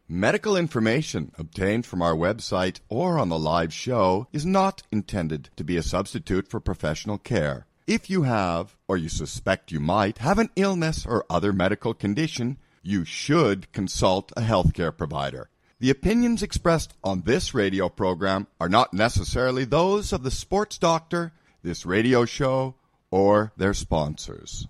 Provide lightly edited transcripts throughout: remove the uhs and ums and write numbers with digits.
Medical information obtained from our website or on the live show is not intended to be a substitute for professional care. If you have, or you suspect you might, have an illness or other medical condition, you should consult a healthcare provider. The opinions expressed on this radio program are not necessarily those of the sports doctor, this radio show, or their sponsors.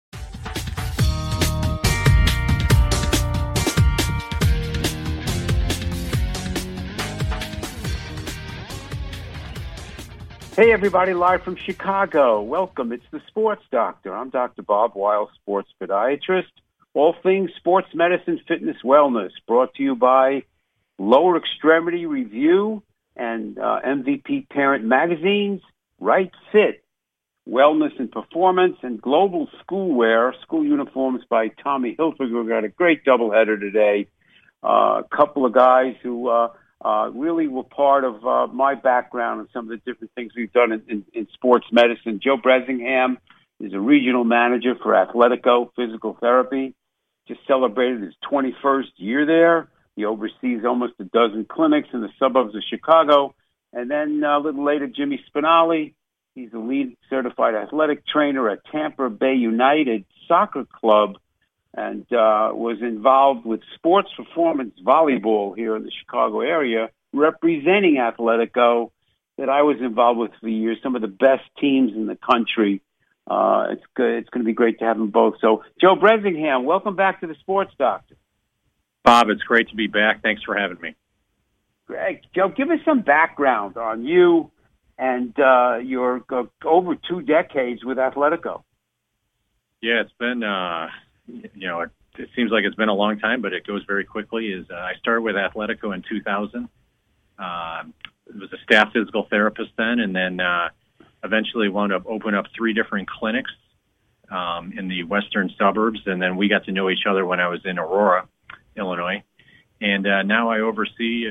Hey, everybody, live from Chicago. Welcome. It's the Sports Doctor. I'm Dr. Bob Weil, sports podiatrist. All things sports medicine, fitness, wellness, brought to you by Lower Extremity Review and MVP Parent Magazines, Right Fit, Wellness and Performance, and Global Schoolwear, school uniforms by Tommy Hilfiger. We've got a great doubleheader today. A couple of guys who really were part of my background and some of the different things we've done in sports medicine. Joe Bresingham is a regional manager for Athletico Physical Therapy. Just celebrated his 21st year there. He oversees almost a dozen clinics in the suburbs of Chicago. And then a little later, Jimmy Spinali. He's a lead certified athletic trainer at Tampa Bay United Soccer Club and was involved with sports performance volleyball here in the Chicago area, representing Athletico that I was involved with for years, some of the best teams in the country. It's good. It's going to be great to have them both. So, Joe Bresingham, welcome back to the Sports Doctor. Bob, it's great to be back. Thanks for having me. Greg, Joe, give us some background on you and your over 2 decades with Athletico. Yeah, it's been, it seems like it's been a long time, but it goes very quickly. I started with Athletico in 2000. Was a staff physical therapist then, and then eventually wound up opening up 3 different clinics in the western suburbs, and then we got to know each other when I was in Aurora, Illinois. And now I oversee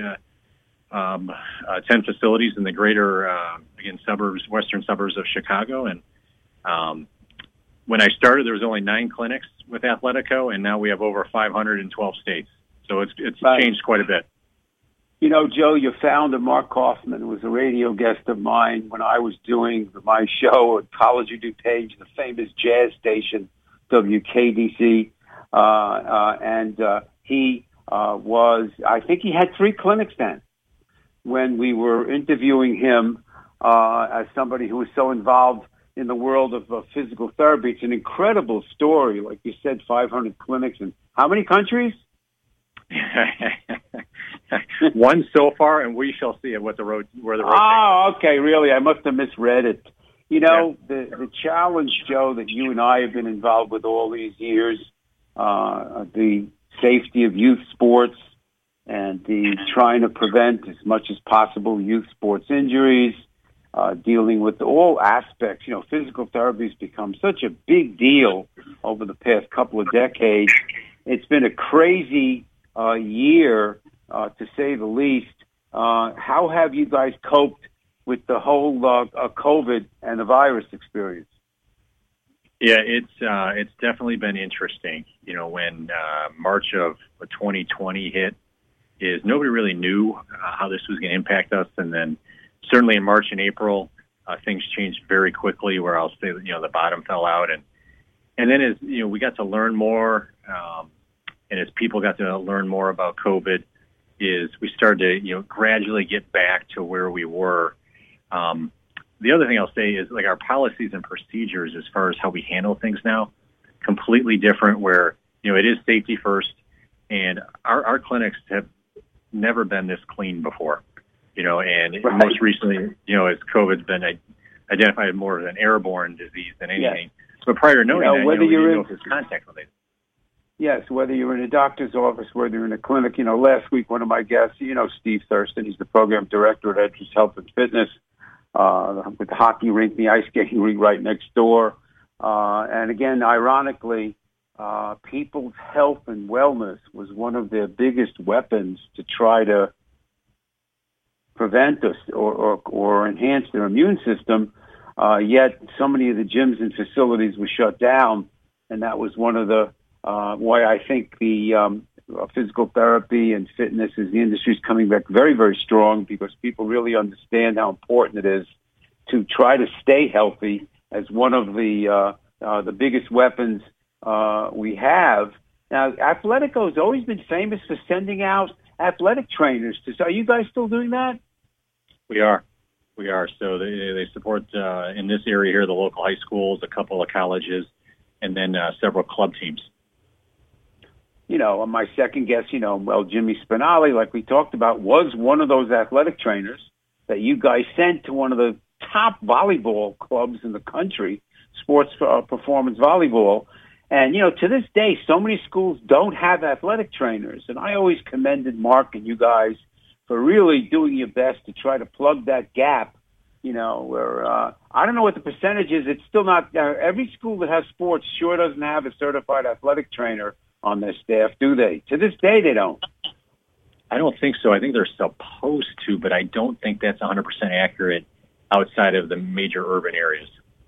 10 facilities in the greater, western suburbs of Chicago. And when I started, there was only 9 clinics with Athletico, and now we have over 512 states. So it's changed quite a bit. You know, Joe, your founder, Mark Kaufman, was a radio guest of mine when I was doing my show at College of DuPage, the famous jazz station, WKDC. He I think he had 3 clinics then when we were interviewing him as somebody who was so involved in the world of physical therapy. It's an incredible story. Like you said, 500 clinics in how many countries? 1 so far, and we shall see where the road takes us. Oh, okay, really? I must have misread it. You know, yeah. The challenge, Joe, that you and I have been involved with all these years, the safety of youth sports and the trying to prevent as much as possible youth sports injuries, dealing with all aspects. You know, physical therapy has become such a big deal over the past couple of decades. It's been a crazy year, to say the least. How have you guys coped with the whole COVID and the virus experience? Yeah, it's definitely been interesting. You know, when March of 2020 hit, nobody really knew how this was going to impact us, and then certainly in March and April, things changed very quickly. Where I'll say, the bottom fell out, and then as we got to learn more, and as people got to learn more about COVID, we started to gradually get back to where we were. The other thing I'll say is like our policies and procedures as far as how we handle things now, completely different. Where it is safety first, and our clinics have never been this clean before. And right. Most recently, as COVID's been identified more as an airborne disease than anything. Yes. But prior to knowing that, whether we you're didn't know if it was contact related. Yes, whether you're in a doctor's office, whether you're in a clinic. Last week, one of my guests, Steve Thurston, he's the program director at Edwards Health and Fitness, with the hockey rink, the ice skating rink right next door. And again, ironically, people's health and wellness was one of their biggest weapons to try to prevent us or enhance their immune system. Yet so many of the gyms and facilities were shut down, and that was one of the why I think the physical therapy and fitness as the industry is coming back very, very strong because people really understand how important it is to try to stay healthy as one of the biggest weapons we have. Now, Athletico has always been famous for sending out athletic trainers. Are you guys still doing that? We are. So they support in this area here the local high schools, a couple of colleges, and then several club teams. On my second guest, Jimmy Spinali, like we talked about, was one of those athletic trainers that you guys sent to one of the top volleyball clubs in the country, Sports Performance Volleyball. And, to this day, so many schools don't have athletic trainers. And I always commended Mark and you guys for really doing your best to try to plug that gap, where I don't know what the percentage is. It's still not every school that has sports sure doesn't have a certified athletic trainer on their staff, do they? To this day, they don't. I don't think so. I think they're supposed to, but I don't think that's 100% accurate outside of the major urban areas.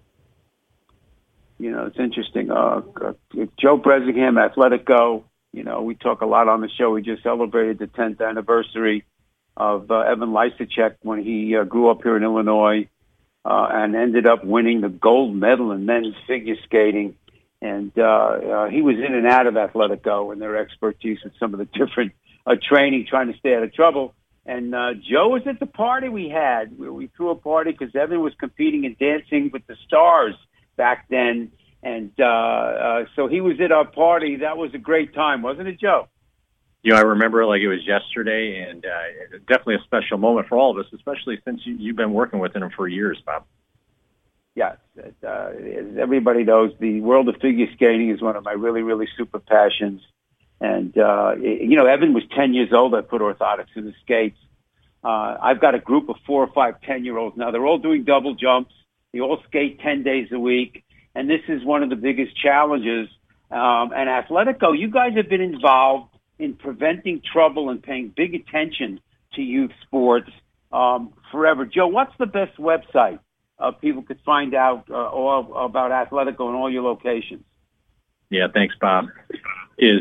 It's interesting. Joe Bresingham, Athletico, we talk a lot on the show. We just celebrated the 10th anniversary of Evan Lysacek when he grew up here in Illinois and ended up winning the gold medal in men's figure skating. And he was in and out of Athletico and their expertise with some of the different training, trying to stay out of trouble. And Joe was at the party we had. We threw a party because Evan was competing in Dancing with the Stars back then. And so he was at our party. That was a great time, wasn't it, Joe? I remember it like it was yesterday, and definitely a special moment for all of us, especially since you've been working with him for years, Bob. Yes. As everybody knows, the world of figure skating is one of my really, really super passions. And, Evan was 10 years old. I put orthotics in the skates. I've got a group of 4 or 5 10-year-olds now. They're all doing double jumps. They all skate 10 days a week. And this is one of the biggest challenges. And Athletico, you guys have been involved in preventing trouble and paying big attention to youth sports forever. Joe, what's the best website people could find out all about Athletico in all your locations? Yeah, thanks, Bob. Is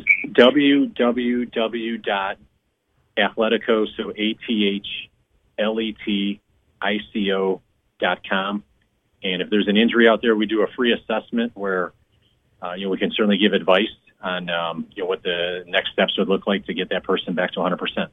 www.athletico, so ATHLETICO.com. And if there's an injury out there, we do a free assessment where we can certainly give advice on what the next steps would look like to get that person back to 100%.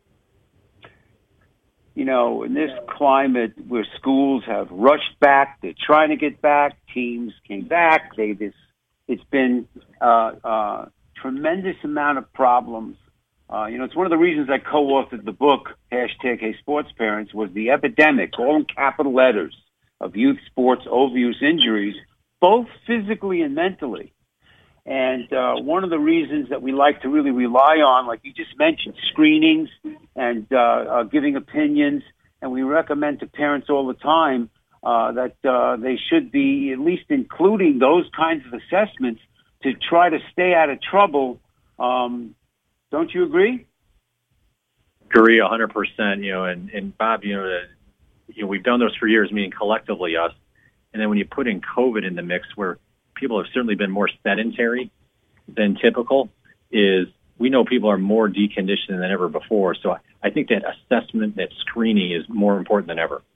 In this climate where schools have rushed back, they're trying to get back, teams came back, it's been a tremendous amount of problems. It's one of the reasons I co-authored the book, #HeySportsParents, was the epidemic, all in capital letters, of youth sports overuse injuries, both physically and mentally. And one of the reasons that we like to really rely on, like you just mentioned, screenings and giving opinions, and we recommend to parents all the time that they should be at least including those kinds of assessments to try to stay out of trouble. Don't you agree? Agree 100%. And Bob, we've done those for years, meaning collectively us. And then when you put in COVID in the mix, where people have certainly been more sedentary than typical, is we know people are more deconditioned than ever before. So I think that assessment, that screening is more important than ever.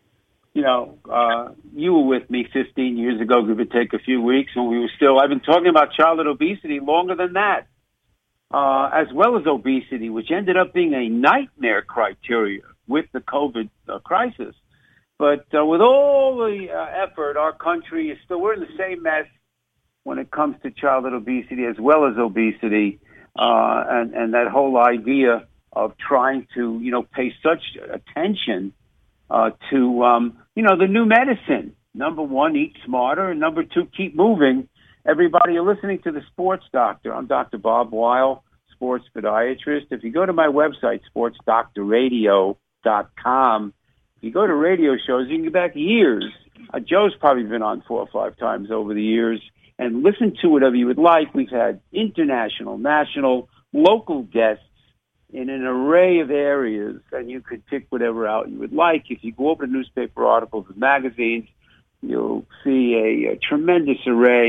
You were with me 15 years ago, give or take a few weeks, when I've been talking about childhood obesity longer than that, as well as obesity, which ended up being a nightmare criteria with the COVID crisis. But with all the effort, our country is we're in the same mess when it comes to childhood obesity as well as obesity, and that whole idea of trying to, pay such attention to, the new medicine. Number one, eat smarter, and number two, keep moving. Everybody, you're listening to The Sports Doctor. I'm Dr. Bob Weil, sports podiatrist. If you go to my website, sportsdoctorradio.com, if you go to radio shows, you can go back years. Joe's probably been on 4 or 5 times over the years, and listen to whatever you would like. We've had international, national, local guests in an array of areas, and you could pick whatever out you would like. If you go over to newspaper articles and magazines, you'll see a tremendous array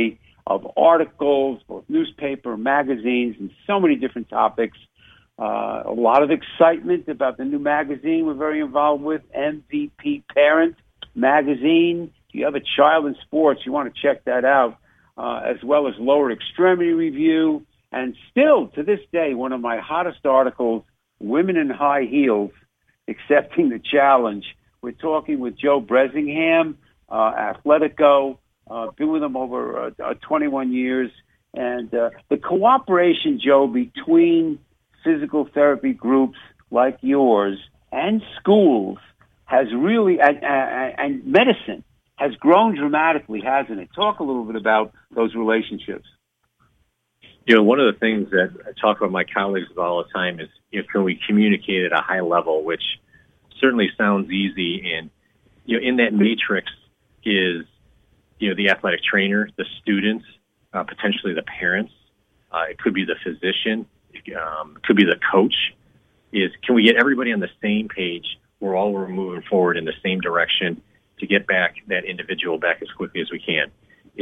of articles, both newspaper, magazines, and so many different topics. A lot of excitement about the new magazine we're very involved with, MVP Parent Magazine. If you have a child in sports, you want to check that out, as well as Lower Extremity Review. And still, to this day, one of my hottest articles, Women in High Heels, Accepting the Challenge. We're talking with Joe Bresingham, Athletico. Been with them over 21 years. And the cooperation, Joe, between physical therapy groups like yours and schools has really, and medicine has grown dramatically, hasn't it? Talk a little bit about those relationships. One of the things that I talk about my colleagues about all the time is, can we communicate at a high level, which certainly sounds easy. And, in that matrix is, the athletic trainer, the students, potentially the parents. It could be the physician. It could be the coach. Can we get everybody on the same page where all we're moving forward in the same direction to get back that individual back as quickly as we can?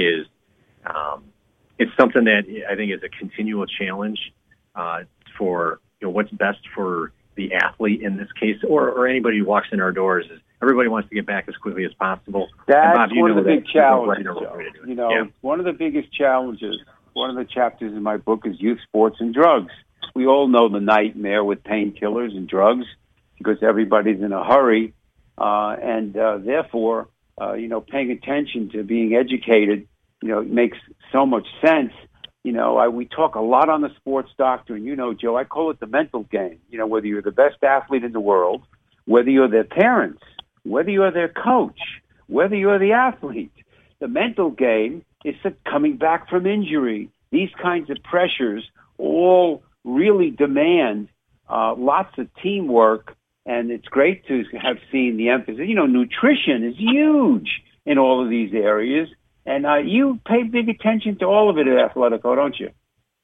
It's something that I think is a continual challenge for what's best for the athlete in this case, or anybody who walks in our doors. Is everybody wants to get back as quickly as possible. That's Bob, one of the big challenges. Yeah. One of the biggest challenges. One of the chapters in my book is youth sports and drugs. We all know the nightmare with painkillers and drugs because everybody's in a hurry, and therefore, paying attention to being educated, makes so much sense. We talk a lot on the Sports Doctor, and Joe, I call it the mental game. Whether you're the best athlete in the world, whether you're their parents, whether you're their coach, whether you're the athlete, the mental game is coming back from injury. These kinds of pressures all really demand lots of teamwork, and it's great to have seen the emphasis. Nutrition is huge in all of these areas. And you pay big attention to all of it at Athletico, don't you?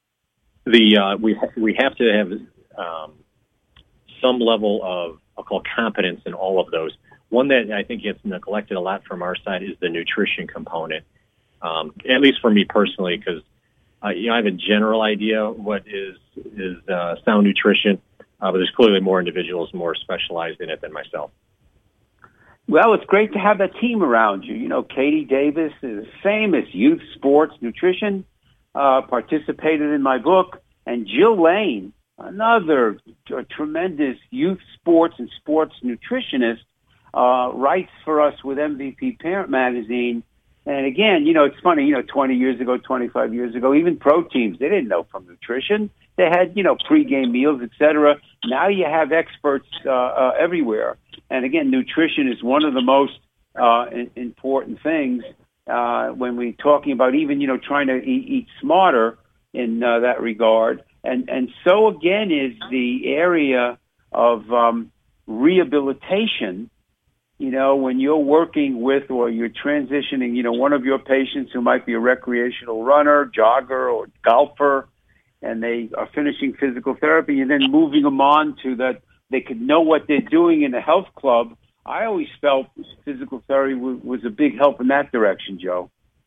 We have to have some level of, I'll call, competence in all of those. One that I think gets neglected a lot from our side is the nutrition component. At least for me personally, because I have a general idea what is sound nutrition, but there's clearly more individuals more specialized in it than myself. Well, it's great to have that team around you. Katie Davis is famous youth sports nutrition, participated in my book, and Jill Lane, another tremendous youth sports and sports nutritionist, writes for us with MVP Parent Magazine. And again, it's funny, 20 years ago, 25 years ago, even pro teams, they didn't know from nutrition. They had, pregame meals, et cetera. Now you have experts everywhere. And again, nutrition is one of the most important things when we're talking about even, trying to eat smarter in that regard. And so, again, is the area of rehabilitation. When you're working with or you're transitioning, one of your patients who might be a recreational runner, jogger, or golfer, and they are finishing physical therapy and then moving them on to that they could know what they're doing in a health club. I always felt physical therapy was a big help in that direction, Joe.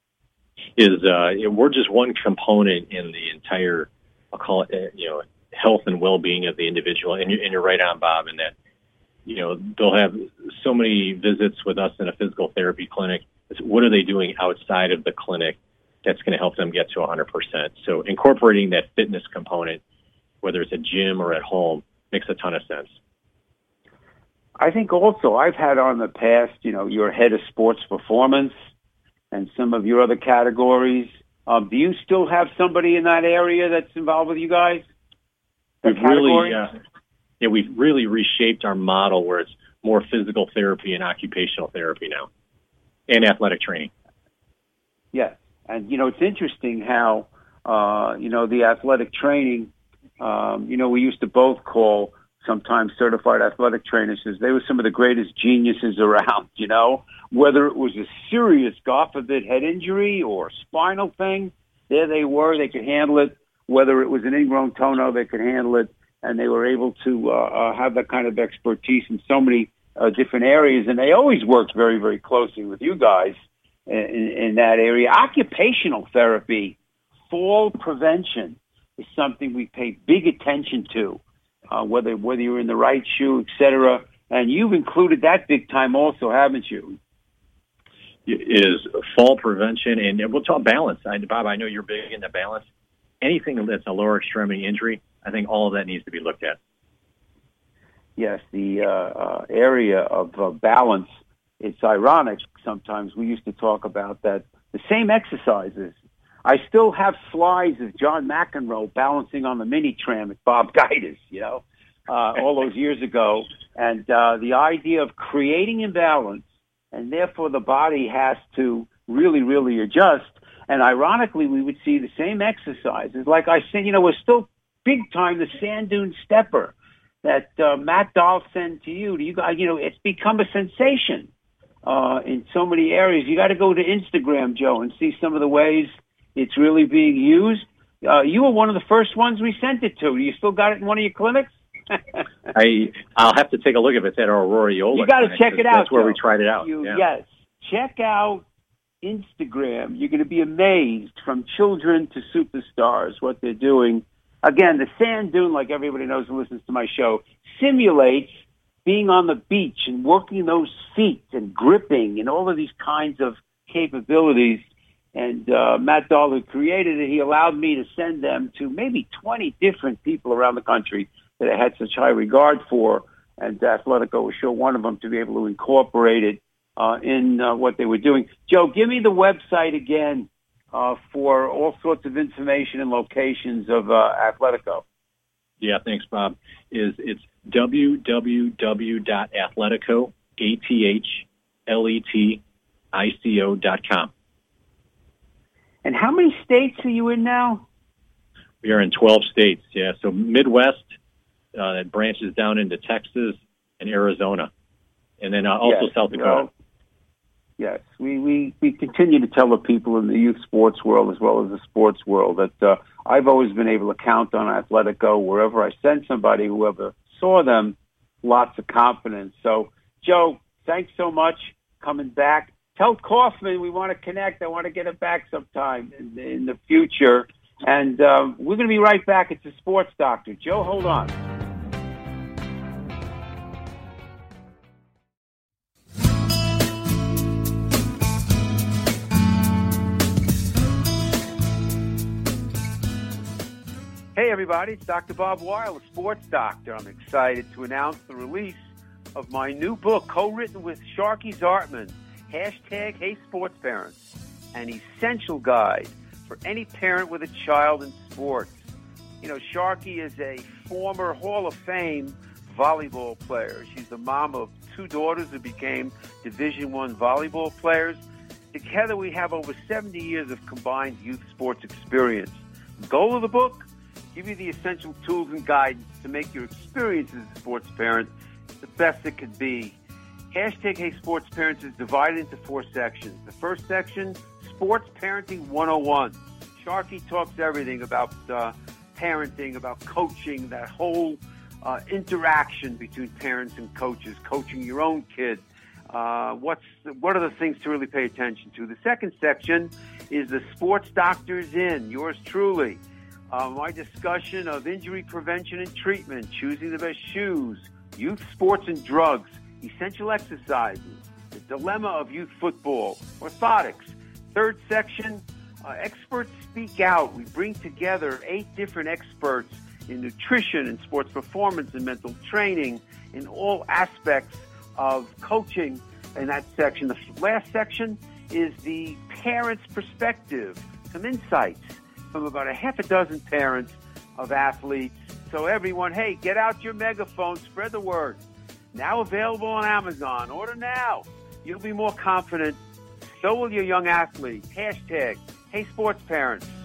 We're just one component in the entire, I'll call it, health and well-being of the individual. And you're right on, Bob, in that, they'll have so many visits with us in a physical therapy clinic. What are they doing outside of the clinic that's going to help them get to 100%? So incorporating that fitness component, whether it's a gym or at home, makes a ton of sense. I think also I've had on the past, your head of sports performance and some of your other categories. Do you still have somebody in that area that's involved with you guys? We've really reshaped our model where it's more physical therapy and occupational therapy now, and athletic training. Yes. And, it's interesting how, the athletic training, we used to both call sometimes certified athletic trainers. They were some of the greatest geniuses around, whether it was a serious, God forbid, head injury or spinal thing, there they were. They could handle it. Whether it was an ingrown toenail, they could handle it. And they were able to have that kind of expertise in so many different areas. And they always worked very, very closely with you guys. in that area. Occupational therapy, fall prevention is something we pay big attention to, whether you're in the right shoe, et cetera. And you've included that big time also, haven't you? It is fall prevention, and we'll talk balance. Bob, I know you're big into balance. Anything that's a lower extremity injury, I think all of that needs to be looked at. Yes, the area of balance, it's ironic. Sometimes we used to talk about that. The same exercises. I still have slides of John McEnroe balancing on the mini tram at Bob Gaitis, all those years ago. And the idea of creating imbalance, and therefore the body has to really, really adjust. And ironically, we would see the same exercises. Like I said, we're still big time the sand dune stepper that Matt Dahl sent to you. It's become a sensation in so many areas. You got to go to Instagram, Joe, and see some of the ways it's really being used. You were one of the first ones we sent it to. You still got it in one of your clinics? I'll have to take a look if it's at our Aurora Yola. You got to check it out. That's where we tried it out. Yes. Check out Instagram. You're going to be amazed, from children to superstars, what they're doing. Again, the sand dune, like everybody knows who listens to my show, simulates being on the beach and working those feet and gripping and all of these kinds of capabilities. And Matt Dahl, who created it, he allowed me to send them to maybe 20 different people around the country that I had such high regard for. And Athletico was sure one of them to be able to incorporate it in what they were doing. Joe, give me the website again for all sorts of information and locations of Athletico. Yeah, thanks, Bob. It's www.athletico.com. And how many states are you in now? We are in 12 states, yeah. So Midwest, that branches down into Texas and Arizona, and then also South Dakota. Yes, we continue to tell the people in the youth sports world as well as the sports world that I've always been able to count on Athletico wherever I send somebody, whoever saw them, lots of confidence. So, Joe, thanks so much coming back. Tell Kaufman we want to connect. I want to get it back sometime in the future. And we're going to be right back. It's the Sports Doctor. Joe, hold on. Hey, everybody, it's Dr. Bob Weil, the Sports Doctor. I'm excited to announce the release of my new book, co-written with Sharky Zartman, #HeySportsParents, an essential guide for any parent with a child in sports. Sharky is a former Hall of Fame volleyball player. She's the mom of 2 daughters who became Division I volleyball players. Together, we have over 70 years of combined youth sports experience. The goal of the book? Give you the essential tools and guidance to make your experience as a sports parent the best it could be. #HeySportsParents is divided into 4 sections. The first section, Sports Parenting 101. Sharky talks everything about parenting, about coaching, that whole interaction between parents and coaches, coaching your own kid. What are the things to really pay attention to? The second section is the Sports Doctor's In, yours truly. My discussion of injury prevention and treatment, choosing the best shoes, youth sports and drugs, essential exercises, the dilemma of youth football, orthotics. Third section, experts speak out. We bring together 8 different experts in nutrition and sports performance and mental training in all aspects of coaching in that section. The last section is the parent's perspective, some insights from about a half a dozen parents of athletes. So everyone, hey, get out your megaphone, spread the word. Now available on Amazon. Order now. You'll be more confident. So will your young athlete. #HeySportsParents.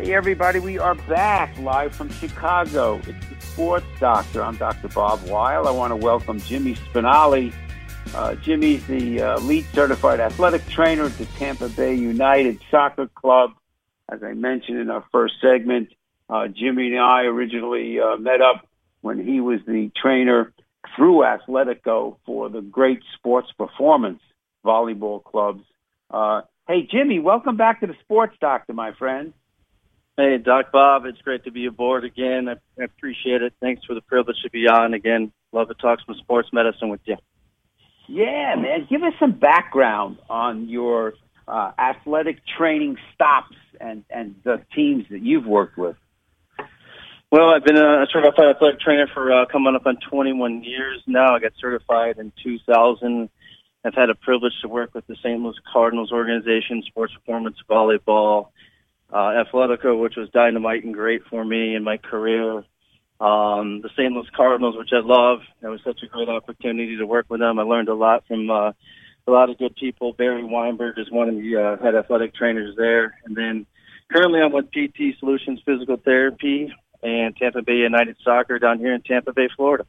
Hey, everybody, we are back live from Chicago. It's the Sports Doctor. I'm Dr. Bob Weil. I want to welcome Jimmy Spinali. Jimmy's the lead certified athletic trainer at the Tampa Bay United Soccer Club. As I mentioned in our first segment, Jimmy and I originally met up when he was the trainer through Athletico for the Great Sports Performance volleyball clubs. Hey, Jimmy, welcome back to the Sports Doctor, my friend. Hey, Doc Bob, it's great to be aboard again. I appreciate it. Thanks for the privilege to be on again. Love to talk some sports medicine with you. Yeah, man. Give us some background on your athletic training stops and the teams that you've worked with. Well, I've been a certified athletic trainer for coming up on 21 years now. I got certified in 2000. I've had a privilege to work with the St. Louis Cardinals organization, sports performance volleyball, Athletico, which was dynamite and great for me in my career. The St. Louis Cardinals, which I love. It was such a great opportunity to work with them. I learned a lot from a lot of good people. Barry Weinberg is one of the head athletic trainers there. And then currently I'm with PT Solutions Physical Therapy and Tampa Bay United Soccer down here in Tampa Bay, Florida.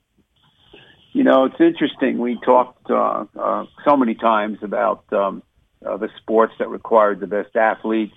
You know, it's interesting. We talked so many times about the sports that required the best athletes.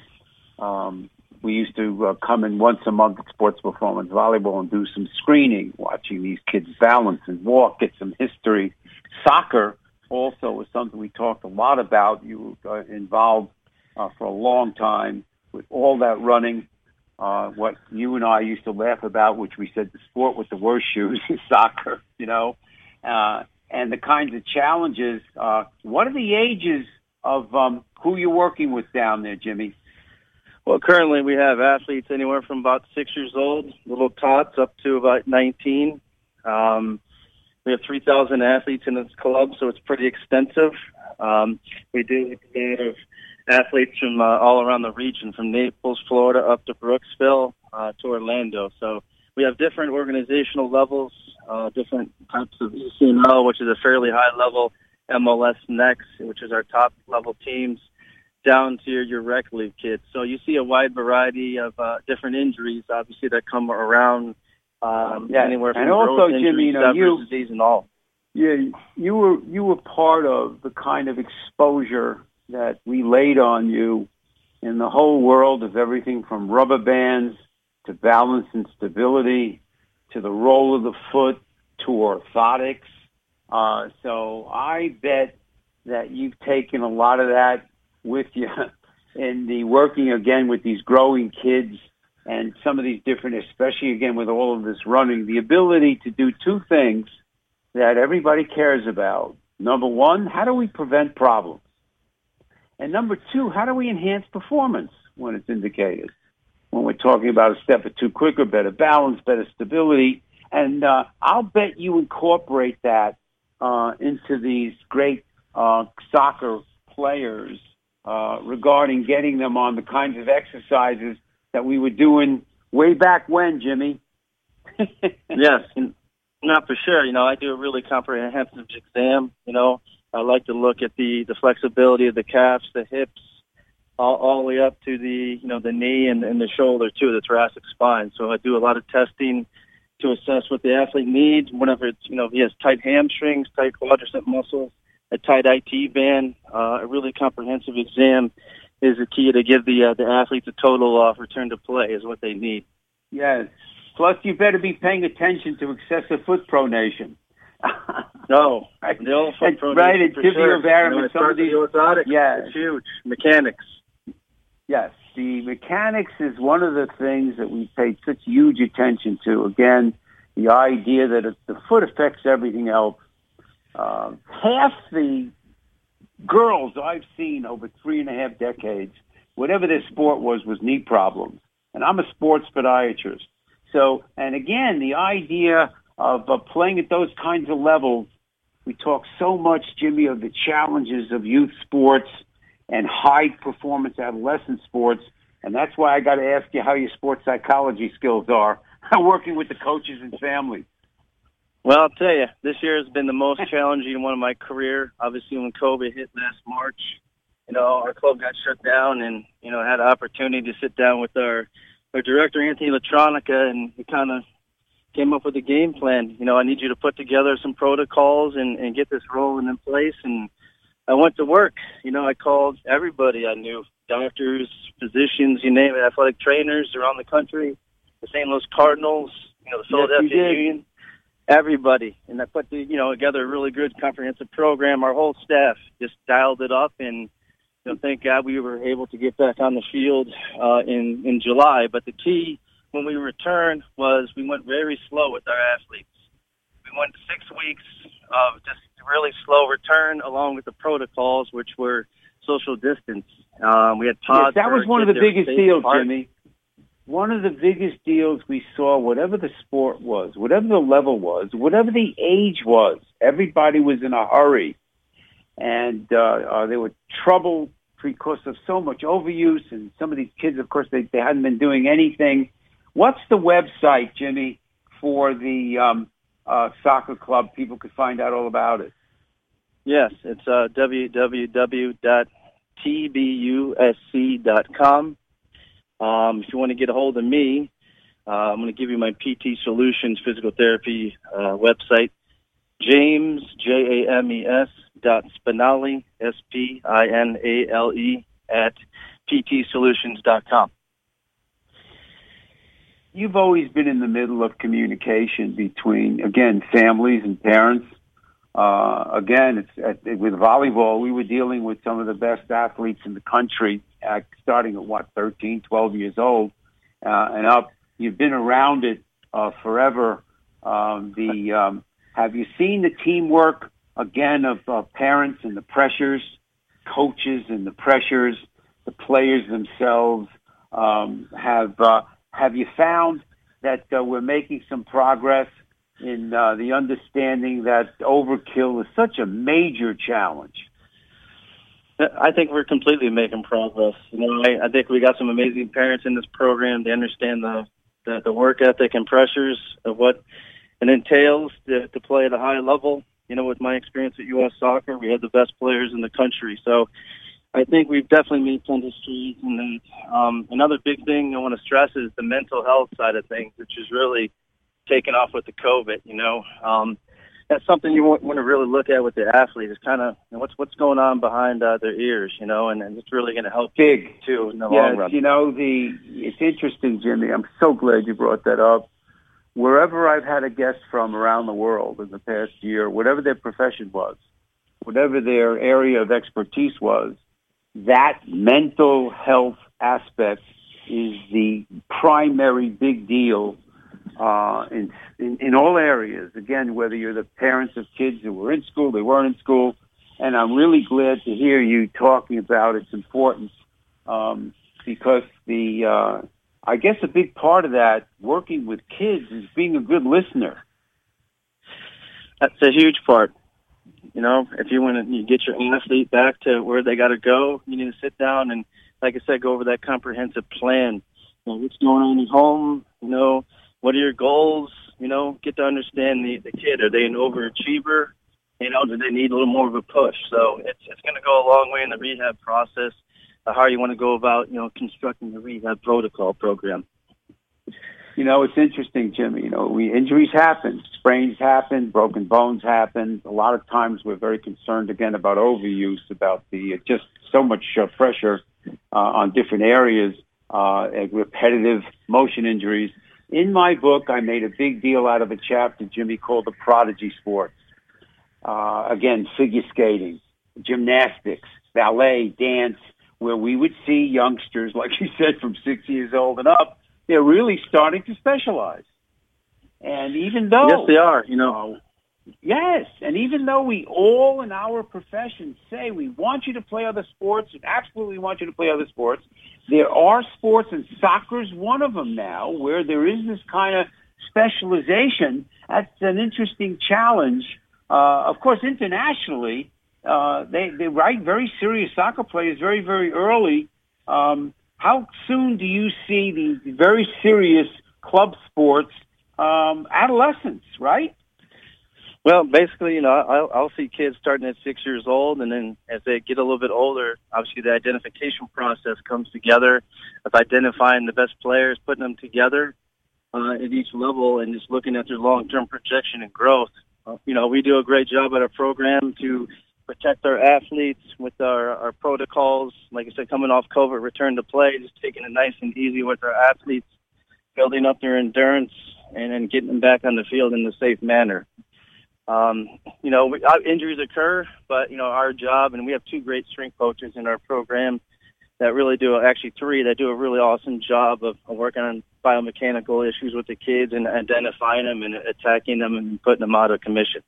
We used to come in once a month at Sports Performance Volleyball and do some screening, watching these kids balance and walk, get some history. Soccer also was something we talked a lot about. You were involved for a long time with all that running. What you and I used to laugh about, which we said the sport with the worst shoes is soccer, you know, and the kinds of challenges. What are the ages of who you're working with down there, Jimmy? Well, currently we have athletes anywhere from about 6 years old, little tots, up to about 19. We have 3,000 athletes in this club, so it's pretty extensive. We do a lot of athletes from all around the region, from Naples, Florida, up to Brooksville, to Orlando. So we have different organizational levels, different types of ECNL, which is a fairly high level, MLS Next, which is our top level teams, down to your rec league kids. So you see a wide variety of different injuries, obviously, that come around anywhere from and also, growth Jimmy, injuries, disease, and all. Yeah, you were part of the kind of exposure that we laid on you in the whole world of everything from rubber bands to balance and stability to the roll of the foot to orthotics. So I bet that you've taken a lot of that with you in the working again with these growing kids and some of these different, especially again with all of this running, the ability to do two things that everybody cares about. Number one, how do we prevent problems? And number two, how do we enhance performance when it's indicated? When we're talking about a step or two quicker, better balance, better stability. And I'll bet you incorporate that into these great soccer players regarding getting them on the kinds of exercises that we were doing way back when, Jimmy. Yes, not for sure. You know, I do a really comprehensive exam. You know, I like to look at the flexibility of the calves, the hips, all the way up to the knee and the shoulder too, the thoracic spine. So I do a lot of testing to assess what the athlete needs. Whenever it's if he has tight hamstrings, tight quadricep muscles, a tight IT band, a really comprehensive exam is the key to give the athletes a total return to play is what they need. Yes. Plus, you better be paying attention to excessive foot pronation. No, the old foot pronation, right? And tibial variance. Some of the orthotics. Yeah, it's huge. Mechanics. Yes, the mechanics is one of the things that we paid such huge attention to. Again, the idea that the foot affects everything else. Half the girls I've seen over 3.5 decades, whatever their sport was knee problems. And I'm a sports podiatrist. So, and again, the idea of playing at those kinds of levels, we talk so much, Jimmy, of the challenges of youth sports and high-performance adolescent sports. And that's why I got to ask you how your sports psychology skills are, working with the coaches and families. Well, I'll tell you, this year has been the most challenging one of my career. Obviously, when COVID hit last March, our club got shut down, and I had an opportunity to sit down with our director, Anthony Latronica, and we kind of came up with a game plan. I need you to put together some protocols and get this rolling in place. And I went to work. I called everybody I knew, doctors, physicians, you name it, athletic trainers around the country, the St. Louis Cardinals, the Philadelphia Union, everybody. And I put together a really good comprehensive program. Our whole staff just dialed it up, and thank God we were able to get back on the field in July. But the key when we returned was we went very slow with our athletes. We went 6 weeks of just really slow return, along with the protocols, which were social distance. We had pods. Yes, that was one of the biggest deals, Jimmy. One of the biggest deals we saw, whatever the sport was, whatever the level was, whatever the age was, everybody was in a hurry. And there were trouble because of so much overuse, and some of these kids, of course, they hadn't been doing anything. What's the website, Jimmy, for the soccer club? People could find out all about it. Yes, it's www.tbusc.com. If you want to get a hold of me, I'm going to give you my PT Solutions physical therapy website. James, James, Spinale, Spinale, at ptsolutions.com. You've always been in the middle of communication between, again, families and parents. Again, with volleyball, we were dealing with some of the best athletes in the country, starting at 13, 12 years old, and up. You've been around it forever. Have you seen the teamwork again of parents and the pressures, coaches and the pressures, the players themselves? Have you found that we're making some progress in the understanding that overkill is such a major challenge? I think we're completely making progress. I think we got some amazing parents in this program. They understand the work ethic and pressures of what it entails to play at a high level. With my experience at U.S. Soccer, we had the best players in the country. So I think we've definitely made plenty of strides in that. Another big thing I want to stress is the mental health side of things, which is really taken off with the COVID. That's something you want to really look at with the athlete, is kind of what's going on behind their ears, and it's really going to help big too in the long run. It's interesting, Jimmy. I'm so glad you brought that up. Wherever I've had a guest from around the world in the past year, whatever their profession was, whatever their area of expertise was, that mental health aspect is the primary big deal in all areas. Again, whether you're the parents of kids who were in school, they weren't in school, and I'm really glad to hear you talking about its importance because I guess a big part of that, working with kids, is being a good listener. That's a huge part. If you want to get your athlete back to where they got to go, you need to sit down and, like I said, go over that comprehensive plan. What's going on at home? What are your goals? Get to understand the kid. Are they an overachiever? Do they need a little more of a push? So it's going to go a long way in the rehab process. How you want to go about, constructing the rehab protocol program. It's interesting, Jimmy. Injuries happen, sprains happen, broken bones happen. A lot of times we're very concerned, again, about overuse, about the just so much pressure on different areas, repetitive motion injuries. In my book, I made a big deal out of a chapter, Jimmy, called The Prodigy Sports. Again, figure skating, gymnastics, ballet, dance, where we would see youngsters, like you said, from 6 years old and up, they're really starting to specialize. And even though... Yes, they are, Yes, and even though we all in our profession say we want you to play other sports and absolutely want you to play other sports, there are sports, and soccer's one of them now, where there is this kind of specialization. That's an interesting challenge. Of course, internationally, they write very serious soccer players very, very early. How soon do you see the very serious club sports adolescents, right? Well, basically, I'll see kids starting at 6 years old, and then as they get a little bit older, obviously the identification process comes together of identifying the best players, putting them together at each level, and just looking at their long-term projection and growth. We do a great job at our program to protect our athletes with our protocols. Like I said, coming off COVID, return to play, just taking it nice and easy with our athletes, building up their endurance, and then getting them back on the field in a safe manner. Injuries occur, but, our job, and we have 2 great strength coaches in our program that really do, actually 3, that do a really awesome job of working on biomechanical issues with the kids and identifying them and attacking them and putting them out of commission.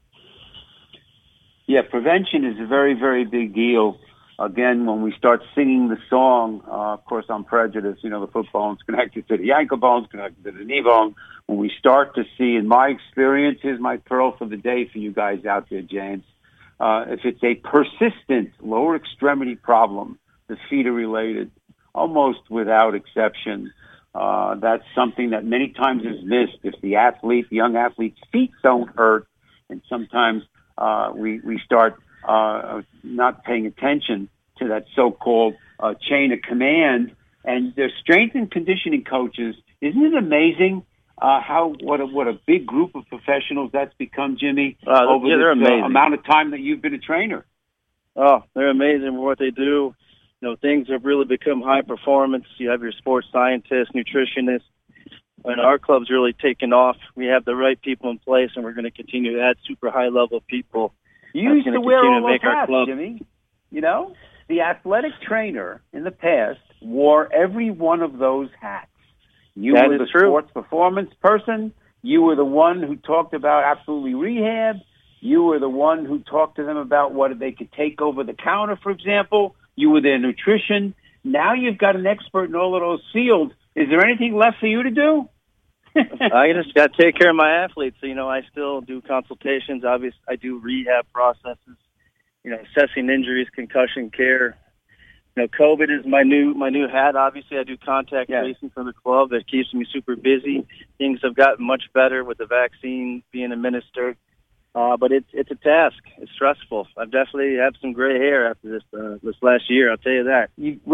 Yeah, prevention is a very, very big deal. Again, when we start singing the song, of course, I'm prejudiced. The foot bone's connected to the ankle bone's connected to the knee bone. When we start to see, in my experience, here's my pearl for the day for you guys out there, James. If it's a persistent lower extremity problem, the feet are related, almost without exception. That's something that many times is missed. If the young athlete's feet don't hurt, and sometimes we start not paying attention to that so-called chain of command. And their strength and conditioning coaches, isn't it amazing what a big group of professionals that's become, Jimmy, over this amount of time that you've been a trainer? Oh, they're amazing for what they do. Things have really become high performance. You have your sports scientists, nutritionists, and our club's really taken off. We have the right people in place, and we're going to continue to add super high-level people. You used to wear all those hats, Jimmy. The athletic trainer in the past wore every one of those hats. You were the sports performance person. You were the one who talked about absolutely rehab. You were the one who talked to them about what they could take over the counter, for example. You were their nutrition. Now you've got an expert in all of those fields. Is there anything left for you to do? I just got to take care of my athletes. I still do consultations. Obviously, I do rehab processes, assessing injuries, concussion care. COVID is my new hat. Obviously, I do contact tracing for the club. That keeps me super busy. Things have gotten much better with the vaccine being administered. But it's a task. It's stressful. I've definitely had some gray hair after this last year. I'll tell you that.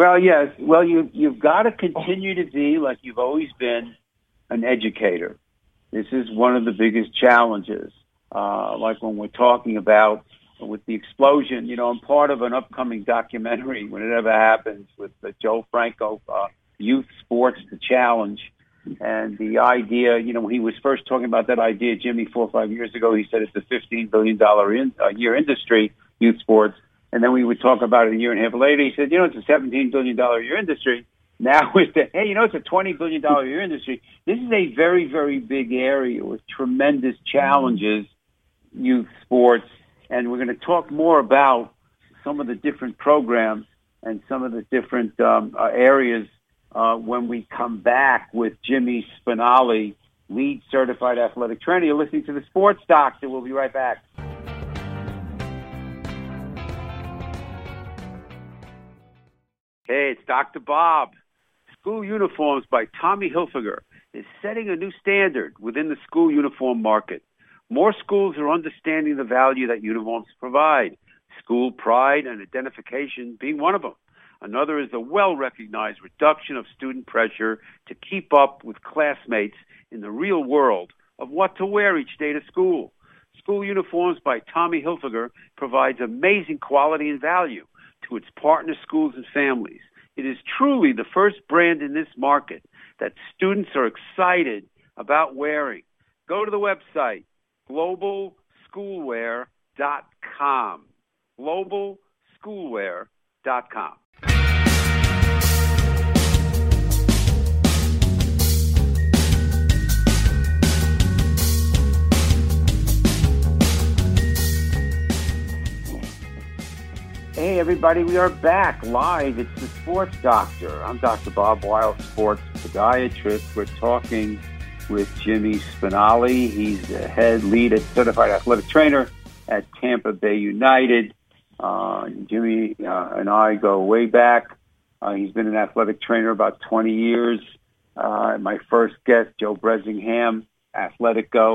You've got to continue to be, like you've always been, an educator. This is one of the biggest challenges. Like when we're talking about with the explosion, I'm part of an upcoming documentary when it ever happens with Joe Franco, Youth Sports, The Challenge. And the idea, when he was first talking about that idea, Jimmy, 4 or 5 years ago, he said it's a $15 billion a year industry, youth sports. And then we would talk about it a year and a half later. He said, it's a $17 billion a year industry. Now it's it's a $20 billion a year industry. This is a very, very big area with tremendous challenges, youth sports. And we're going to talk more about some of the different programs and some of the different areas when we come back with Jimmy Spinali, lead certified athletic trainer. You're listening to The Sports Doctor. We'll be right back. Hey, it's Dr. Bob. School Uniforms by Tommy Hilfiger is setting a new standard within the school uniform market. More schools are understanding the value that uniforms provide, school pride and identification being one of them. Another is the well-recognized reduction of student pressure to keep up with classmates in the real world of what to wear each day to school. School Uniforms by Tommy Hilfiger provides amazing quality and value to its partner schools and families. It is truly the first brand in this market that students are excited about wearing. Go to the website, globalschoolwear.com. globalschoolwear.com. Hey, everybody, we are back live. It's The Sports Doctor. I'm Dr. Bob Weil, sports podiatrist. We're talking with Jimmy Spinali. He's the head lead certified athletic trainer at Tampa Bay United. Jimmy and I go way back. He's been an athletic trainer about 20 years. My first guest, Joe Bresingham, Athletico.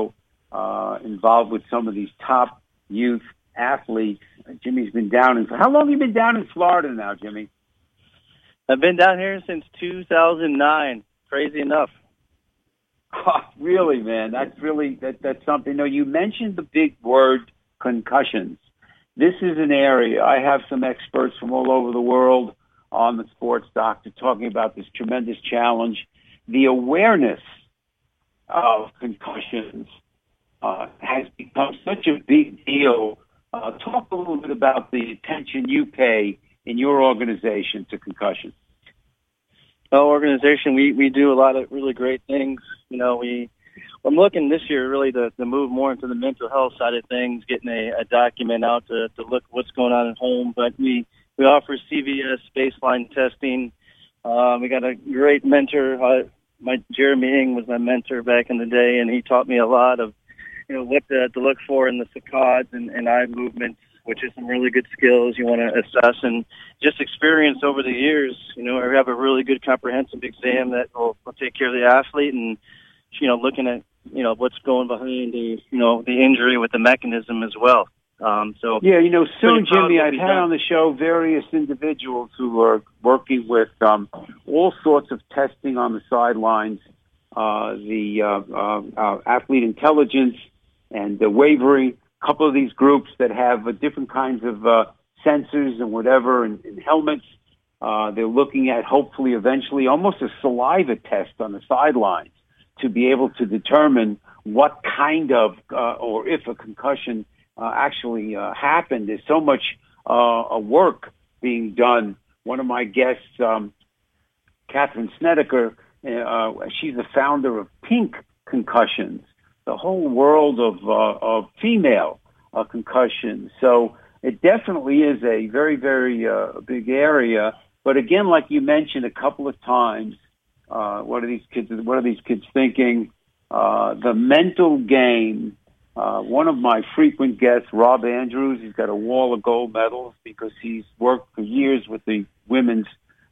involved with some of these top youth athletes. Jimmy's been down in. How long have you been down in Florida now, Jimmy? I've been down here since 2009. Crazy enough. Oh, really, man? That's really that's something. No, you mentioned the big word concussions. This is an area. I have some experts from all over the world on the Sports Doctor talking about this tremendous challenge. The awareness of concussions has become such a big deal. Talk a little bit about the attention you pay in your organization to concussions. Our organization, we do a lot of really great things. You know, I'm looking this year really to move more into the mental health side of things, getting a document out to look at what's going on at home. But we offer CVS baseline testing. We got a great mentor. Jeremy Ng was my mentor back in the day, and he taught me a lot of, you know, what to look for in the saccades and eye movements, which is some really good skills you want to assess, and just experience over the years. You know, we have a really good comprehensive exam that will take care of the athlete, and, you know, looking at, you know, what's going behind the injury with the mechanism as well. Yeah, you know, soon, Jimmy, I've had on the show various individuals who are working with all sorts of testing on the sidelines, athlete intelligence and the wavering. A couple of these groups that have different kinds of sensors and whatever and helmets. They're looking at hopefully eventually almost a saliva test on the sidelines to be able to determine what kind of or if a concussion actually happened. There's so much work being done. One of my guests, Catherine Snedeker, she's the founder of Pink Concussions, the whole world of female concussions. So it definitely is a very, very big area. But again, like you mentioned a couple of times, what are these kids thinking? The mental game. One of my frequent guests, Rob Andrews, he's got a wall of gold medals because he's worked for years with the women's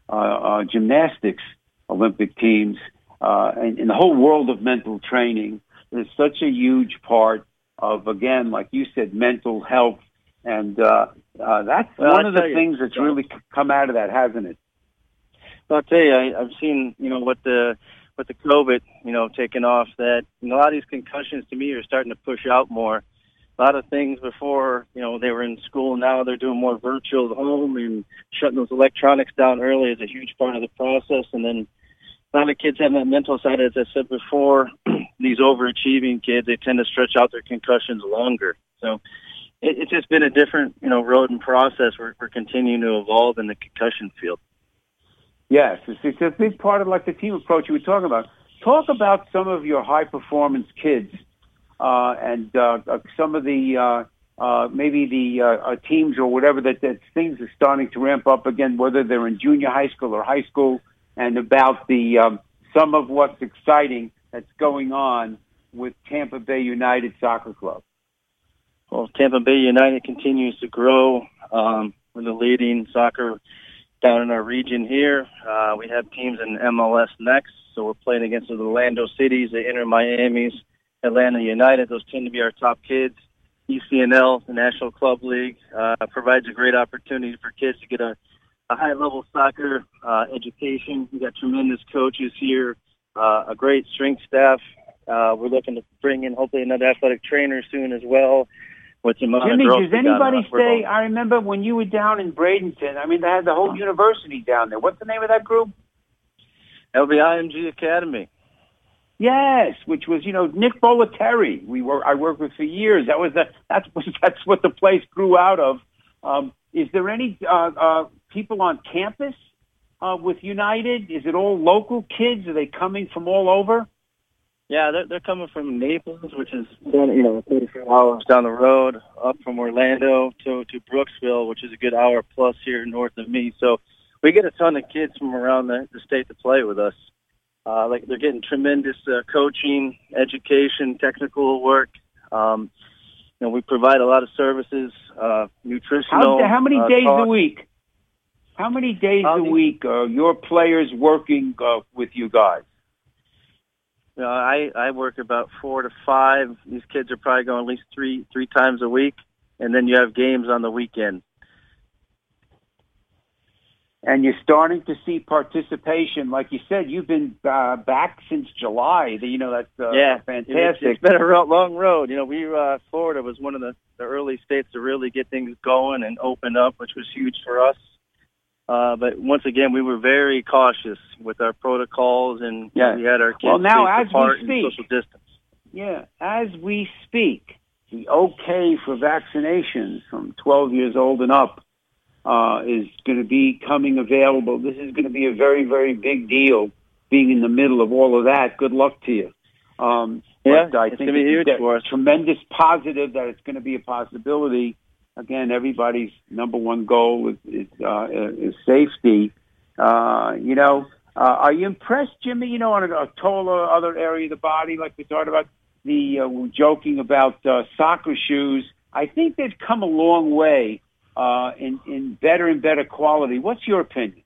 gymnastics Olympic teams. And in the whole world of mental training, is such a huge part of, again, like you said, mental health. And that's one of the things that's really come out of that, hasn't it? Well, I'll tell you, I've seen, you know, with the COVID, you know, taking off, that, you know, a lot of these concussions to me are starting to push out more. A lot of things before, you know, they were in school. Now they're doing more virtual at home, and shutting those electronics down early is a huge part of the process. And then a lot of kids have that mental side, as I said before. These overachieving kids, they tend to stretch out their concussions longer. So it's just been a different, you know, road and process. We're continuing to evolve in the concussion field. Yes, it's a big part of like the team approach you were talking about. Talk about some of your high performance kids and some of the maybe the teams or whatever that things are starting to ramp up again, whether they're in junior high school or high school, and about the some of what's exciting that's going on with Tampa Bay United Soccer Club. Well, Tampa Bay United continues to grow. We're the leading soccer down in our region here. We have teams in MLS next, so we're playing against the Orlando Cities, the Inter Miamis, Atlanta United. Those tend to be our top kids. ECNL, the National Club League, provides a great opportunity for kids to get a high-level soccer education. We've got tremendous coaches here, a great strength staff. We're looking to bring in hopefully another athletic trainer soon as well. Jimmy, does anybody say, I remember when you were down in Bradenton, I mean, they had the whole university down there. What's the name of that group? That would be IMG Academy. Yes, which was, you know, Nick Bollettieri. I worked with for years. That's what the place grew out of. Is there any people on campus with United? Is it all local kids? Are they coming from all over? Yeah, they're coming from Naples, which is, you know, 34 hours down the road, up from Orlando to Brooksville, which is a good hour plus here north of me. So we get a ton of kids from around the state to play with us. Like they're getting tremendous coaching, education, technical work. You know, we provide a lot of services, nutritional. How many days a week? How many days a week are your players working with you guys? I work about 4 to 5. These kids are probably going at least three times a week, and then you have games on the weekend. And you're starting to see participation. Like you said, you've been back since July. That's fantastic. It's been a long road. Florida was one of the early states to really get things going and open up, which was huge for us. But once again, we were very cautious with our protocols, and we had our kids spaced apart and social distance. Yeah, as we speak, the okay for vaccinations from 12 years old and up is going to be coming available. This is going to be a very, very big deal, being in the middle of all of that. Good luck to you. It's going to be huge for us. Tremendous positive that it's going to be a possibility. Again, everybody's number one goal is safety. Are you impressed, Jimmy? On a total other area of the body, like we talked about, we're joking about soccer shoes. I think they've come a long way in better and better quality. What's your opinion?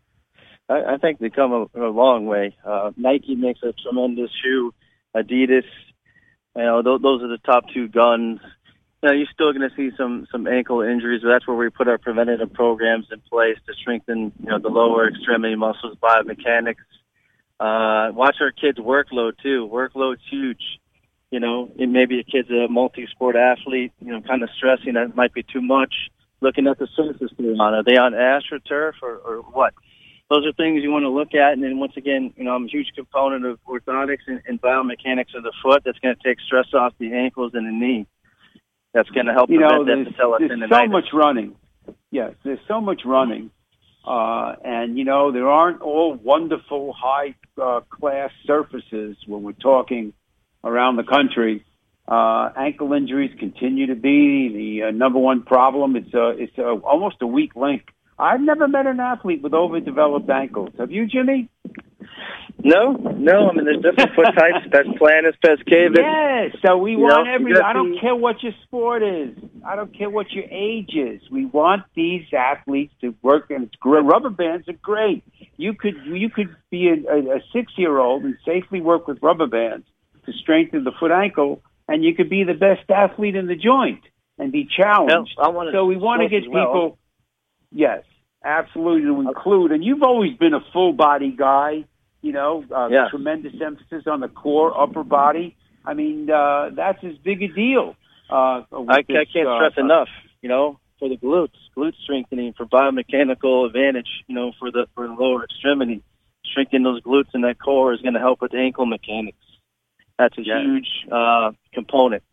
I think they've come a long way. Nike makes a tremendous shoe. Adidas, those are the top two guns. You're still going to see some ankle injuries, but that's where we put our preventative programs in place to strengthen, the lower extremity muscles, biomechanics. Watch our kids' workload too. Workload's huge. Maybe a kid's a multi-sport athlete, kind of stressing that might be too much. Looking at the surface they're on. Are they on AstroTurf or what? Those are things you want to look at. And then once again, I'm a huge component of orthotics and biomechanics of the foot. That's going to take stress off the ankles and the knee. That's going to help prevent that patella-tendonitis. There's so much running. Yes, there's so much running. And, there aren't all wonderful high-class surfaces when we're talking around the country. Ankle injuries continue to be the number one problem. It's almost a weak link. I've never met an athlete with overdeveloped ankles. Have you, Jimmy? No. I mean, there's different foot types. Pes planus, pes cavus. Yes. So we want I don't care what your sport is. I don't care what your age is. We want these athletes to work, and it's great. Rubber bands are great. You could be a 6-year-old and safely work with rubber bands to strengthen the foot ankle, and you could be the best athlete in the joint and be challenged. So we want to get people. Yes, absolutely, to include. And you've always been a full body guy. Tremendous emphasis on the core, upper body. I mean, that's as big a deal. I can't stress enough, for the glute strengthening, for biomechanical advantage, for the lower extremity. Strengthening those glutes and that core is going to help with ankle mechanics. That's a huge component.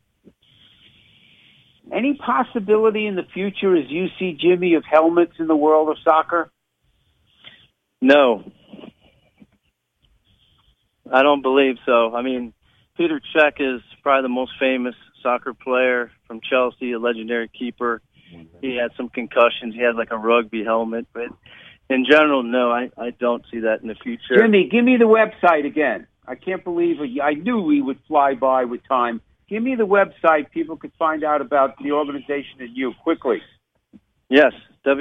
Any possibility in the future, as you see, Jimmy, of helmets in the world of soccer? No. I don't believe so. I mean, Peter Cech is probably the most famous soccer player from Chelsea, a legendary keeper. He had some concussions. He had like a rugby helmet. But in general, no, I don't see that in the future. Jimmy, give me the website again. I can't believe it. I knew we would fly by with time. Give me the website. People could find out about the organization and you quickly. Yes,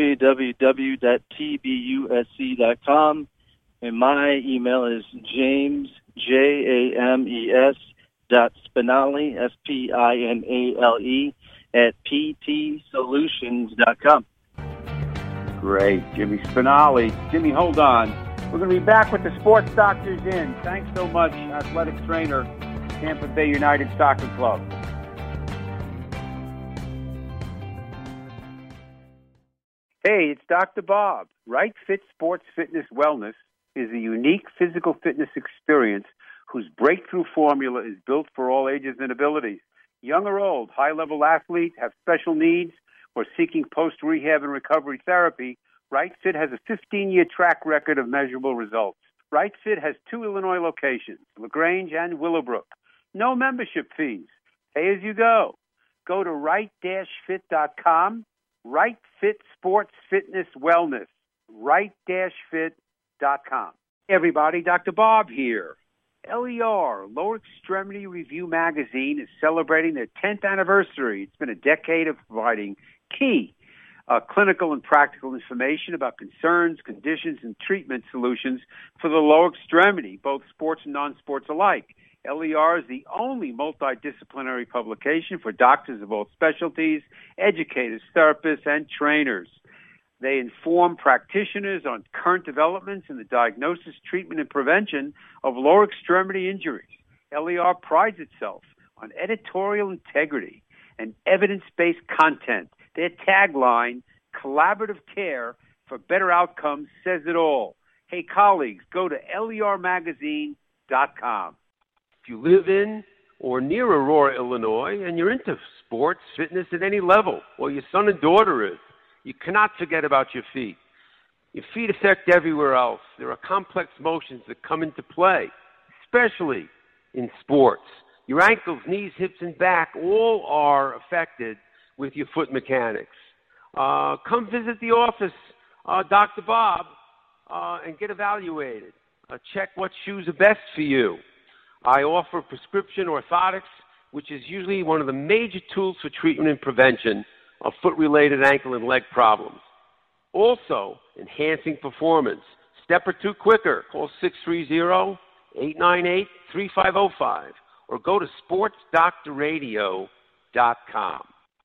www.tbusc.com. And my email is James, James, .Spinale, Spinale, @ptsolutions.com. Great, Jimmy Spinale. Jimmy, hold on. We're going to be back with the Sports Doctors in. Thanks so much, athletic trainer, Tampa Bay United Soccer Club. Hey, it's Dr. Bob. Right Fit Sports Fitness Wellness is a unique physical fitness experience whose breakthrough formula is built for all ages and abilities. Young or old, high-level athletes, have special needs, or seeking post-rehab and recovery therapy, Right Fit has a 15-year track record of measurable results. Right Fit has 2 Illinois locations, LaGrange and Willowbrook. No membership fees. Pay as you go. Go to right-fit.com. Right Fit Sports Fitness Wellness. Right-fit.com. Hey everybody, Dr. Bob here. LER, Lower Extremity Review Magazine, is celebrating their 10th anniversary. It's been a decade of providing key clinical and practical information about concerns, conditions, and treatment solutions for the lower extremity, both sports and non-sports alike. LER is the only multidisciplinary publication for doctors of all specialties, educators, therapists, and trainers. They inform practitioners on current developments in the diagnosis, treatment, and prevention of lower extremity injuries. LER prides itself on editorial integrity and evidence-based content. Their tagline, collaborative care for better outcomes, says it all. Hey, colleagues, go to lermagazine.com. If you live in or near Aurora, Illinois, and you're into sports, fitness at any level, or your son and daughter is, you cannot forget about your feet. Your feet affect everywhere else. There are complex motions that come into play, especially in sports. Your ankles, knees, hips, and back all are affected with your foot mechanics. Come visit the office, Dr. Bob, and get evaluated. Check what shoes are best for you. I offer prescription orthotics, which is usually one of the major tools for treatment and prevention of foot-related ankle and leg problems. Also, enhancing performance. Step or two quicker. Call 630-898-3505 or go to sportsdoctorradio.com.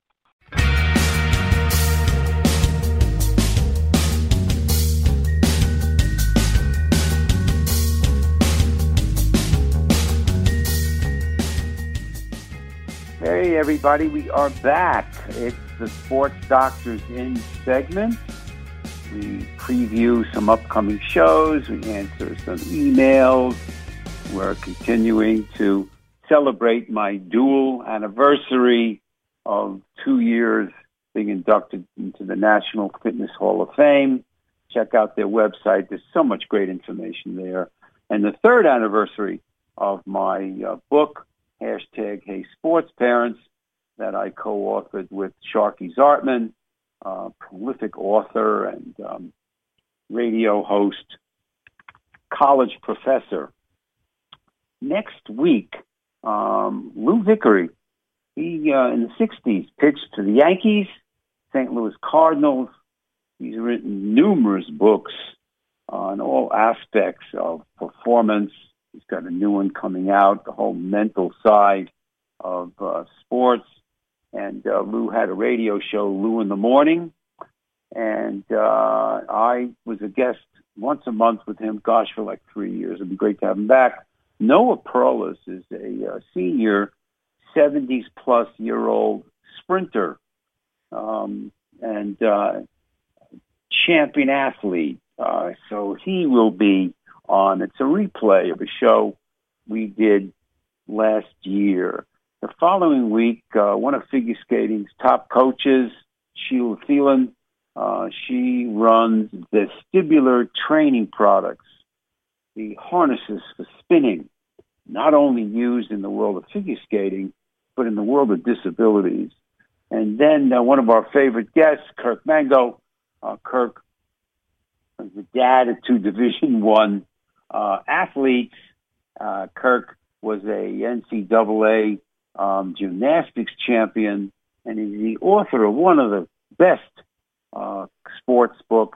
Hey, everybody, we are back. It's the Sports Doctors In segment. We preview some upcoming shows. We answer some emails. We're continuing to celebrate my dual anniversary of 2 years being inducted into the National Fitness Hall of Fame. Check out their website. There's so much great information there. And the third anniversary of my book, hashtag Hey Sports Parents, that I co-authored with Sharkey Zartman, prolific author and radio host, college professor. Next week, Lou Vickery, he in the 60s pitched to the Yankees, St. Louis Cardinals. He's written numerous books on all aspects of performance. He's got a new one coming out, the whole mental side of sports. And Lou had a radio show, Lou in the Morning. And I was a guest once a month with him, gosh, for like 3 years. It'd be great to have him back. Noah Perlis is a senior 70-plus-year-old sprinter and champion athlete. So he will be on. It's a replay of a show we did last year. The following week, one of figure skating's top coaches, Sheila Thielen, she runs vestibular training products, the harnesses for spinning, not only used in the world of figure skating, but in the world of disabilities. And then one of our favorite guests, Kirk Mango. Kirk was the dad of two Division I athletes. Kirk was a NCAA gymnastics champion, and he's the author of one of the best sports books,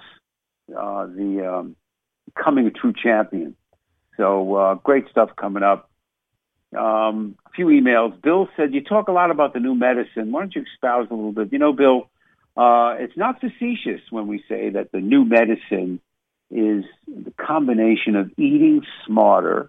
the Becoming a True Champion. So great stuff coming up. A few emails. Bill said, you talk a lot about the new medicine. Why don't you espouse a little bit? You know, Bill, it's not facetious when we say that the new medicine is the combination of eating smarter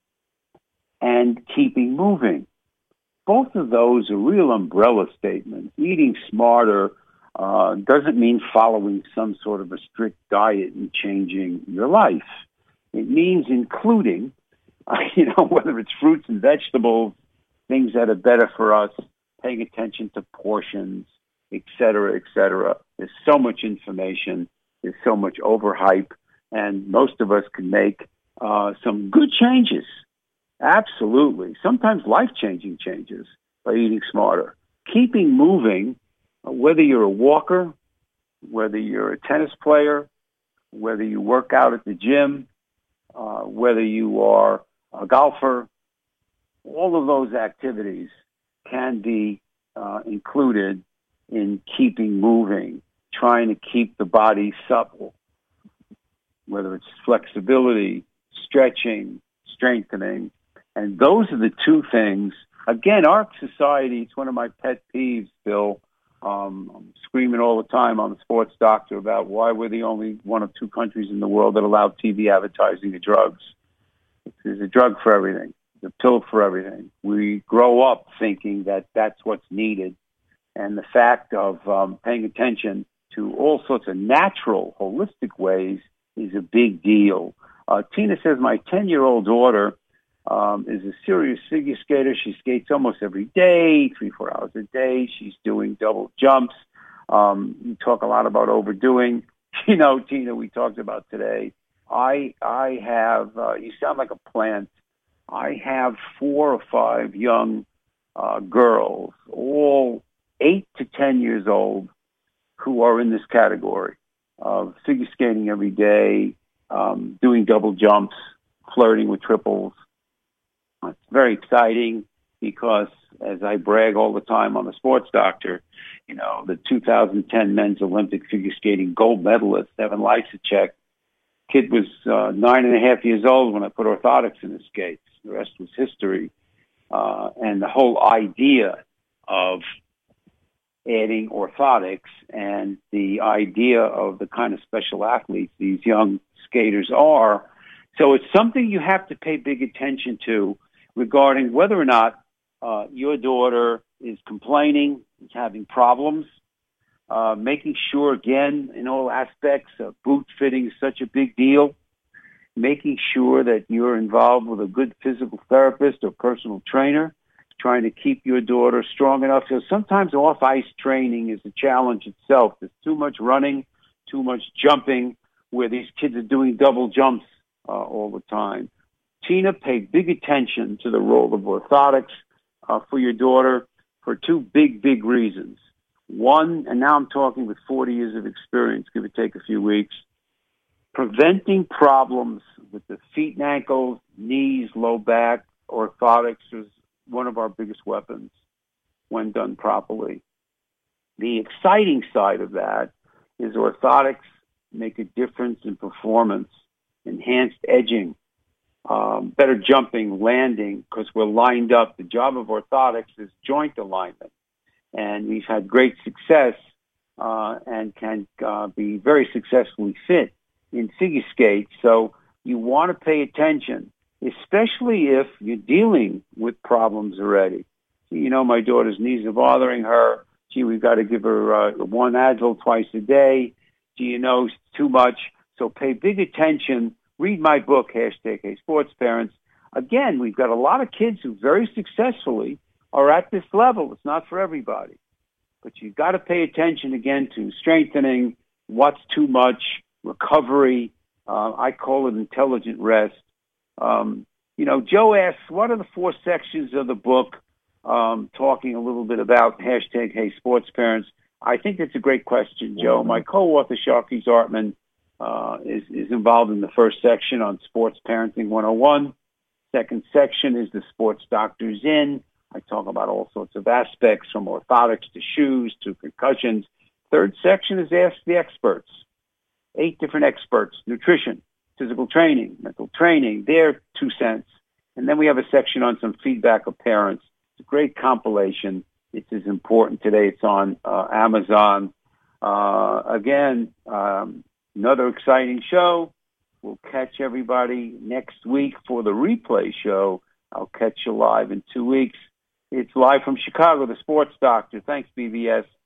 and keeping moving. Both of those are real umbrella statements. Eating smarter doesn't mean following some sort of a strict diet and changing your life. It means including, whether it's fruits and vegetables, things that are better for us, paying attention to portions, et cetera, et cetera. There's so much information. There's so much overhype. And most of us can make some good changes. Absolutely. Sometimes life-changing changes by eating smarter. Keeping moving, whether you're a walker, whether you're a tennis player, whether you work out at the gym, whether you are a golfer, all of those activities can be included in keeping moving, trying to keep the body supple, whether it's flexibility, stretching, strengthening. And those are the two things. Again, our society, it's one of my pet peeves, Bill. I'm screaming all the time on the Sports Doctor about why we're the only one of two countries in the world that allow TV advertising of drugs. There's a drug for everything. There's a pill for everything. We grow up thinking that that's what's needed. And the fact of paying attention to all sorts of natural, holistic ways is a big deal. Tina says, my 10-year-old daughter is a serious figure skater. She skates almost every day, 3-4 hours a day. She's doing double jumps. You talk a lot about overdoing. You know, Tina, we talked about today. I have, you sound like a plant. I have 4 or 5 young girls, all 8 to 10 years old, who are in this category of figure skating every day, doing double jumps, flirting with triples. It's very exciting because, as I brag all the time on the Sports Doctor, you know, the 2010 men's Olympic figure skating gold medalist, Evan Lysacek, kid was 9.5 years old when I put orthotics in his skates. The rest was history. And the whole idea of adding orthotics and the idea of the kind of special athletes these young skaters are. So it's something you have to pay big attention to regarding whether or not your daughter is complaining, is having problems, making sure, again, in all aspects, boot fitting is such a big deal, making sure that you're involved with a good physical therapist or personal trainer, trying to keep your daughter strong enough. So sometimes off-ice training is a challenge itself. There's too much running, too much jumping, where these kids are doing double jumps all the time. Tina, pay big attention to the role of orthotics for your daughter for 2 big reasons. One, and now I'm talking with 40 years of experience, give or take a few weeks, preventing problems with the feet and ankles, knees, low back. Orthotics is one of our biggest weapons when done properly. The exciting side of that is orthotics make a difference in performance, enhanced edging, better jumping, landing, because we're lined up. The job of orthotics is joint alignment. And we've had great success and can be very successfully fit in figure skates. So you want to pay attention, especially if you're dealing with problems already. You know, my daughter's knees are bothering her. Gee, we've got to give her 1 Advil twice a day. Gee, you know, it's too much. So pay big attention. Read my book, #Hey Sports Parents. Again, we've got a lot of kids who very successfully are at this level. It's not for everybody. But you've got to pay attention, again, to strengthening, what's too much, recovery. I call it intelligent rest. You know, Joe asks, what are the 4 sections of the book, talking a little bit about #Hey Sports Parents? I think that's a great question, Joe. My co-author, Sharkey Zartman, is involved in the first section on Sports Parenting 101. Second section is the Sports Doctor's In. I talk about all sorts of aspects, from orthotics to shoes to concussions. Third section is Ask the Experts. 8 different experts: nutrition, physical training, mental training, their 2 cents. And then we have a section on some feedback of parents. It's a great compilation. It's as important today. It's on Amazon. Again, another exciting show. We'll catch everybody next week for the replay show. I'll catch you live in 2 weeks. It's live from Chicago, the Sports Doctor. Thanks, BBS.